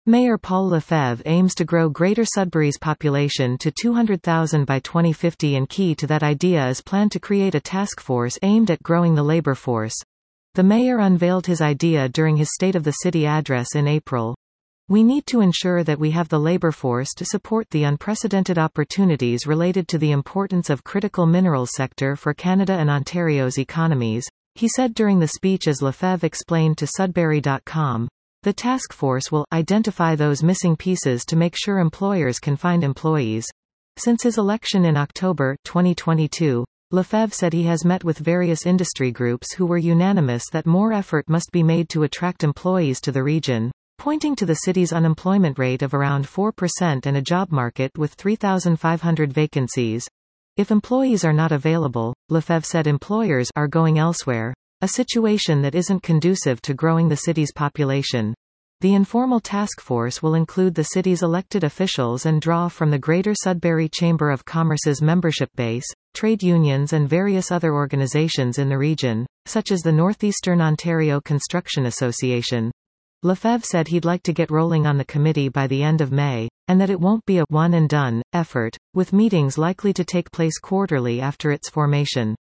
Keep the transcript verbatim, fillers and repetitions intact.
Mayor Paul Lefebvre aims to grow Greater Sudbury's population to two hundred thousand by twenty fifty, and key to that idea is plan to create a task force aimed at growing the labor force. The mayor unveiled his idea during his State of the City address in April. "We need to ensure that we have the labor force to support the unprecedented opportunities related to the importance of critical minerals sector for Canada and Ontario's economies," he said during the speech, as Lefebvre explained to Sudbury dot com. The task force will identify those missing pieces to make sure employers can find employees. Since his election in October twenty twenty-two, Lefebvre said he has met with various industry groups who were unanimous that more effort must be made to attract employees to the region, pointing to the city's unemployment rate of around four percent and a job market with three thousand five hundred vacancies. If employees are not available, Lefebvre said employers are going elsewhere, a situation that isn't conducive to growing the city's population. The informal task force will include the city's elected officials and draw from the Greater Sudbury Chamber of Commerce's membership base, trade unions and various other organizations in the region, such as the Northeastern Ontario Construction Association. Lefebvre said he'd like to get rolling on the committee by the end of May, and that it won't be a one-and-done effort, with meetings likely to take place quarterly after its formation.